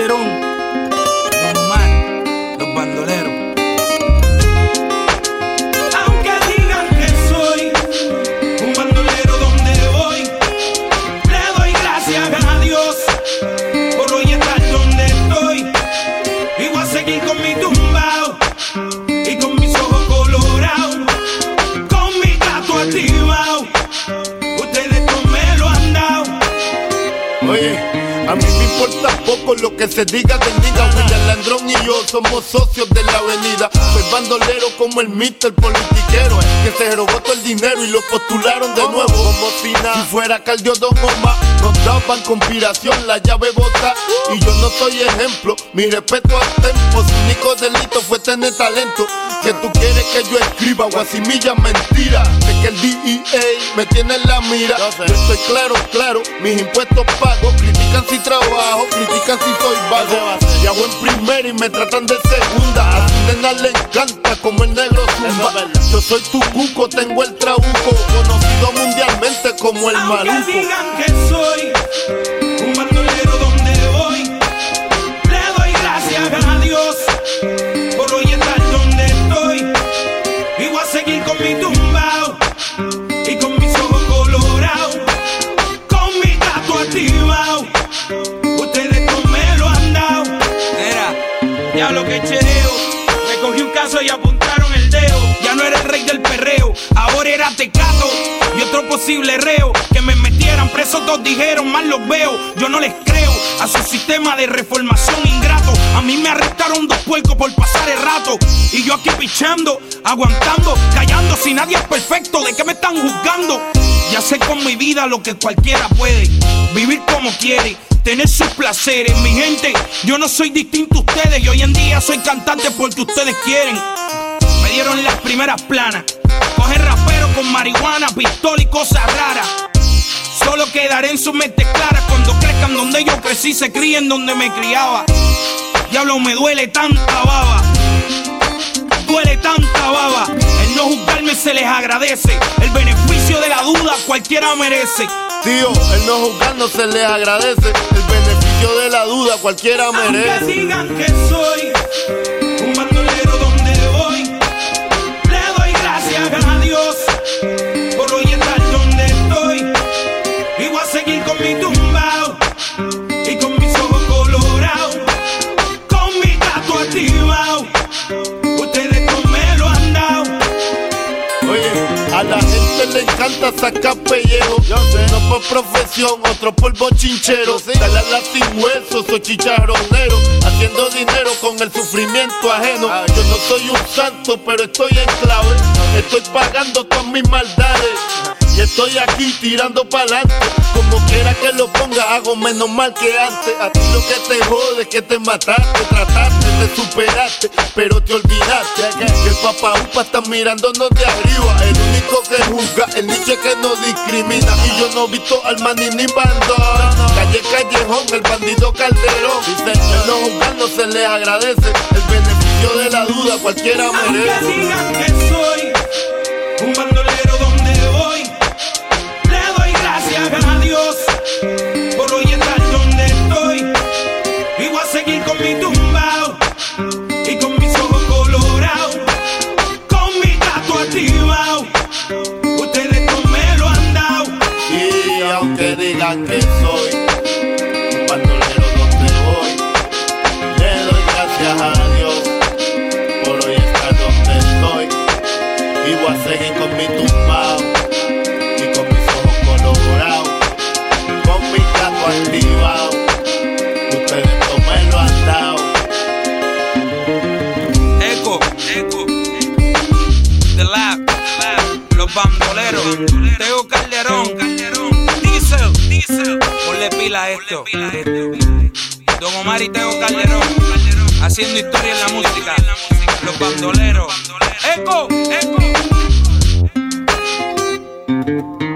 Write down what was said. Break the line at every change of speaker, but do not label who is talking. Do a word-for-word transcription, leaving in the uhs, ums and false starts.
Calderón, Don Omar, los bandoleros.
Aunque digan que soy un bandolero donde voy, le doy gracias a Dios por hoy estar donde estoy. Y voy a seguir con mi tumbao y con mis ojos colorados, con mi gato activado. Ustedes no me lo han dado.
Oye, a mí me importa poco lo que se diga del nigga. William Landrón y yo somos socios de la avenida. Soy bandolero como el mister politiquero, que se robó todo el dinero y lo postularon de nuevo como si nada. Si fuera Caldio Don Omar, nos daban conspiración, la llave bota. Y yo no soy ejemplo, mi respeto al tempo. Su único delito fue tener talento. Que tú quieres que yo escriba guasimilla mentira. Sé que el D E A me tiene en la mira. Yo estoy claro, claro, mis impuestos pago. Critican si trabajo, critican si soy vago. Y hago en primera y me tratan de segunda. A su nena le encanta como el negro zumba. Yo soy tu cuco, tengo el trabuco, conocido mundialmente como el maluco.
Aunque digan que soy un bandolero donde voy, le doy gracias a Dios por hoy estar donde estoy. Y voy a seguir con mi tumbao y con mis ojos colorados, con mi gato activado. Ustedes no me lo han dado.
Era,
Diablo que chereo, me cogí un caso y apuntaron el dedo. Ya no era el rey del perreo, ahora era Tecato y otro posible reo. Que me metieran preso, todos dijeron, mal los veo. Yo no les creo a su sistema de reformación ingrato. A mí me arrestaron dos puercos por pasar el rato, y yo aquí pichando, aguantando, callando. Si nadie es perfecto, ¿de qué me están juzgando? Ya sé con mi vida lo que cualquiera puede, vivir como quiere, tener sus placeres. Mi gente, yo no soy distinto a ustedes, y hoy en día soy cantante porque ustedes quieren. Me dieron las primeras planas, coger rapero con marihuana, pistola y cosas raras. Solo quedaré en su mente clara cuando crezcan donde yo crecí, se críen donde me criaba. Diablo, me duele tanta baba, duele tanta baba. El no juzgarme se les agradece, el beneficio de la duda cualquiera merece.
Tío, el no juzgar no se les agradece, el beneficio de la duda cualquiera merece.
Aunque digan que soy un bandolero donde voy, le doy gracias a Dios por hoy estar donde estoy. Y voy a seguir con mi tumbao y con mis ojos colorados, con mi gato activado. Ustedes no me lo han dado.
Oye, a la gente le encanta sacar pellejo. Yo sé, no por profesión, otro por bochinchero. Dale a la sin hueso, soy chicharronero, haciendo dinero con el sufrimiento ajeno. Yo no soy un santo, pero estoy en clave. Estoy pagando todas mis maldades y estoy aquí tirando pa'lante. Como quiera que lo ponga, hago menos mal que antes. A ti lo que te jode es que te mataste, trataste, te superaste, pero te olvidaste que el papá upa está mirándonos de arriba. El único que juzga, el nicho que no discrimina. Y yo no he visto al maní ni bandón. Calle Callejón, el bandido Calderón. Dice, el no juzgar no se le agradece, el beneficio de la duda cualquiera merece.
Aunque digan que soy un bandolero donde voy, le doy gracias a Dios por hoy estar donde estoy. Y voy a seguir con mi tumbao y con mis ojos colorados, con mi gato activado. Ustedes no me lo han dado.
Y aunque digan que soy un bandolero donde voy, le doy gracias a Dios por hoy estar donde estoy. Y voy a seguir con mi tumbao y con mis ojos colorados, con mi gato activado. Ustedes no me lo han dado.
Eco, Eco, The Lab, los bandoleros, Teo Calderón, Diesel, Diesel, ponle pila a esto. Don Omar y Teo Calderón, haciendo historia en la música, los bandoleros. Eco, Eco.